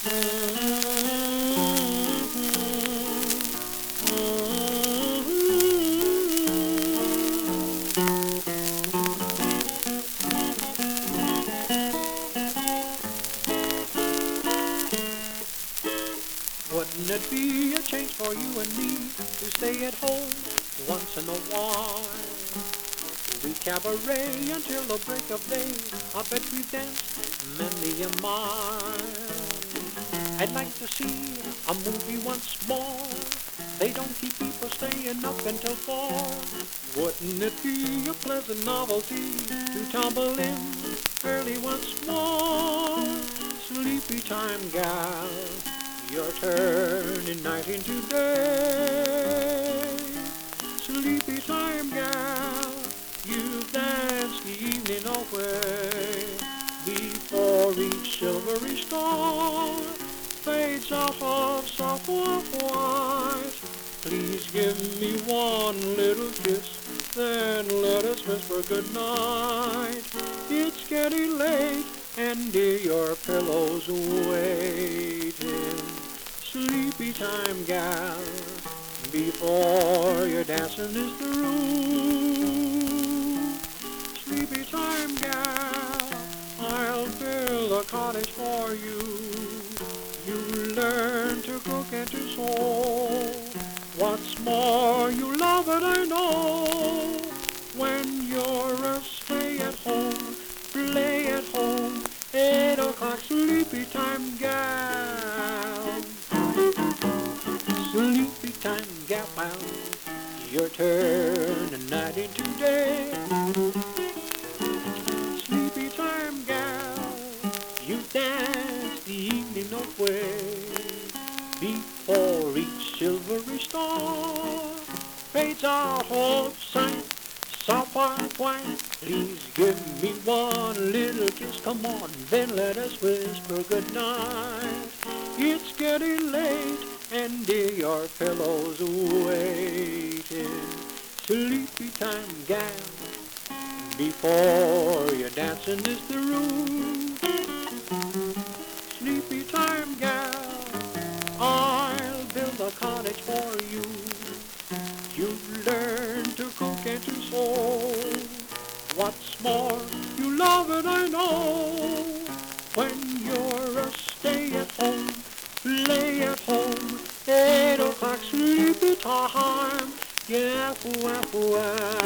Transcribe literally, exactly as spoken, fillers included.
Wouldn't it be a change for you and me to stay at home once in a while? We cabaret until the break of day. I bet we've danced many a mile. I'd like to see a movie once more. They don't keep people staying up until four. Wouldn't it be a pleasant novelty to tumble in early once more? Sleepy time, gal, your turn in night into day. Sleepy time, gal, you've danced the evening away. Before each silvery star fades out of soft white, please give me one little kiss, then let us whisper goodnight. It's getting late, and dear, your pillow's waiting. Sleepy time, gal, before your dancing is through. Sleepy time, gal, I'll build a cottage for you. You learn to cook and to sew. What's more, you love it, I know. When you're a stay-at-home, play-at-home, eight o'clock sleepy time, gal. Sleepy time, gal, your turn and night into day. Sleepy time, gal, you dance the evening away. Before each silvery star fades out of sight, sapphire white, please give me one little kiss, come on, then let us whisper goodnight. It's getting late, and dear, your pillow's waiting. Sleepy time, gal, before your dancing is through. Sleepy time, gal, I'll build a cottage for you. You learn to cook and to sew. What's more, you love it, I know. When you're a stay-at-home, play-at-home, eight o'clock sleepy time, yeah, foo, foo,